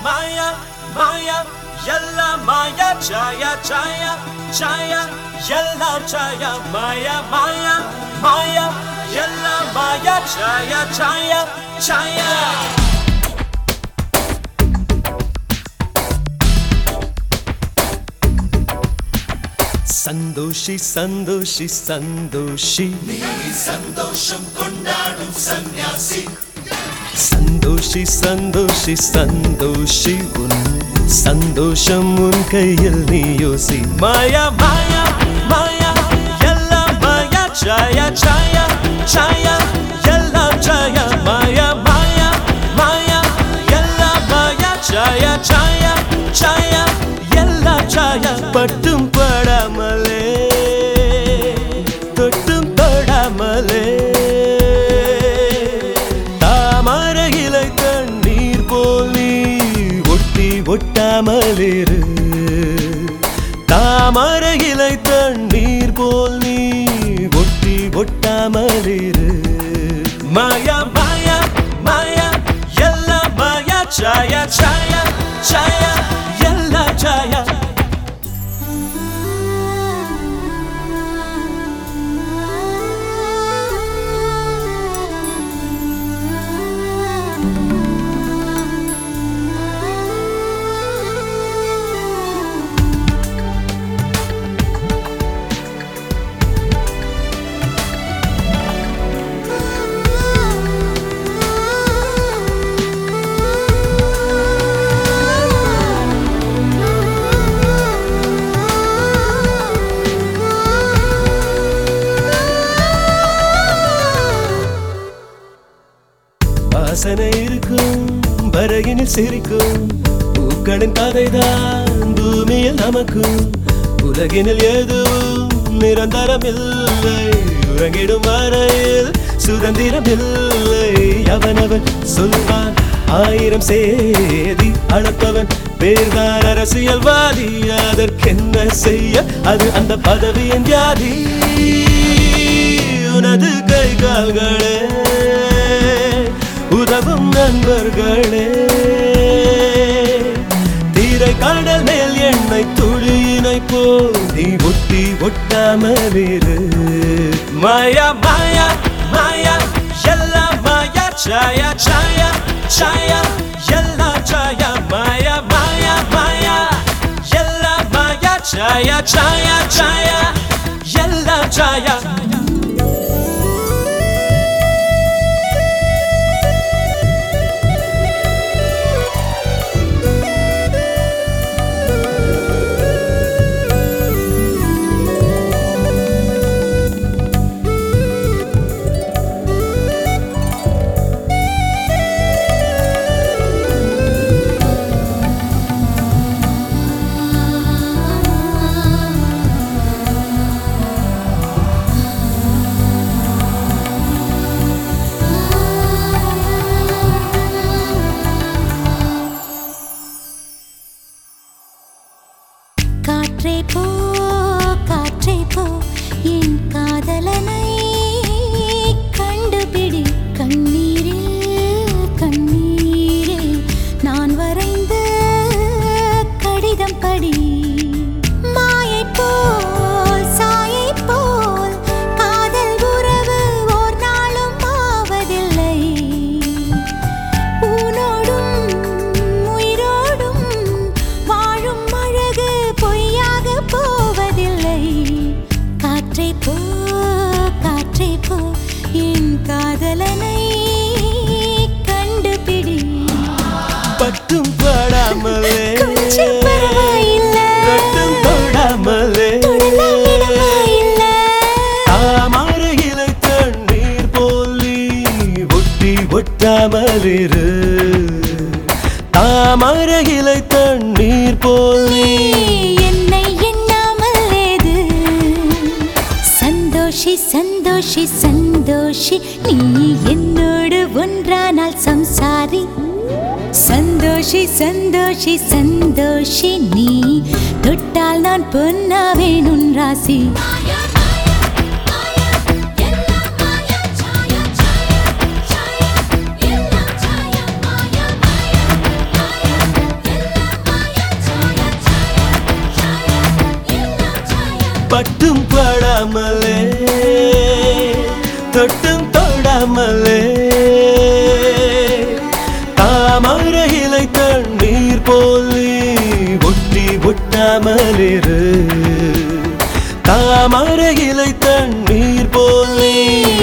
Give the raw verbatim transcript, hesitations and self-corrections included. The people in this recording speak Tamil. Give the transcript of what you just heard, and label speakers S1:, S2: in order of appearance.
S1: Maya, Maya, Yalla Maya, Chaya, Chaya, Chaya, Yalla Chaya, Maya, Maya, Maya, Yalla Maya, Chaya, Chaya, Chaya. Santoshi Santoshi Santoshi
S2: நீ சந்தோஷம் கொண்டாடும் சன்னியாசி
S1: சந்தோஷி சந்தோஷி சந்தோஷி உன் சந்தோஷம் உன் கையில் நீ யோசி மாயா மாயா மாயா எல்லாம் மாயா சாயா சாயா சாயா எல்லாம் சாயா மாயா மாயா மாயா எல்லாம் மாயா சாயா சாயா சாயா எல்லாம் சாயா பட்டும் படாமலே தொட்டும் தொடாமலே தாமரை இலை தண்ணீர் போல் நீ ஒட்டி ஒட்டாமலிரு தாமரை இலை தண்ணீர் போல் நீ ஒட்டி ஒட்டாமலிரு மாயா மாயா மாயா எல்லாம் மாயா சாயா சாயா சாயா எல்லாம் சாயா வாசனை இருக்கும் வரையினில் சிரிக்கும் பூக்களின் கதைதான் பூமியில் நமக்கும் உலகினில் எதுவும் நிரந்தரமில்லை உறங்கிடும் வரையில் சுதந்திரமில்லை அவனவன் சொல்வான் ஆயிரம் சேதி அளப்பவன் பேர்தான் அரசியல்வாதி அதற்கென்ன செய்ய அது அந்த பதவியின் வியாதி உனது கை கால்களே உதவும் நண்பர்களே தீரை கடல் மேல் எண்ணெய் துளியினை போல் நீ ஒட்டி ஒட்டாமலிரு மாயா மாயா மாயா எல்லாம் மாயா சாயா சாயா சாயா எல்லாம் சாயா மாயா மாயா மாயா எல்லாம் மாயா சாயா சாயா சாயா எல்லாம் சாயா
S3: காற்றே போ காற்றே போ என் காதலனை கண்டுபிடி கண்ணீரில் கண்ணீரில் நான் வரைந்த கடிதம் படி மாயை போல் சாயை போல் காதல் உறவு ஓர் நாளும் ஆவதில்லை உன்னோடும் உயிரோடும் வாழும் அழகு பொய்யாக போவதில்லை காற்றே போ காற்றே போ என் காதலனை கண்டுபிடி
S1: பட்டும் படாமலே
S3: கொஞ்சம் பரவாயில்லை
S1: தொட்டும் தொடாமலே
S3: தொடலாம் இடமாயில்லை
S1: தாமரை இலை தண்ணீர் போல் நீ ஒட்டி ஒட்டாமலிரு தாமரை இலை தண்ணீர் போல் நீ
S3: என்னை எண்ணாமல் ஏது சந்தோஷி சந்தோஷி சந்தோஷி நீ என்னோடு ஒன்றானால் சம்சாரி சந்தோஷி சந்தோஷி சந்தோஷி நீ தொட்டால் நான் பொன்னாவேன் உன் ராசி
S1: தொட்டும் படாமலே தொட்டும் தொடாமலே தாமரை இலை தண்ணீர் போல் நீ ஒட்டி ஒட்டாமலிரு தாமரை இலை தண்ணீர் போல் நீ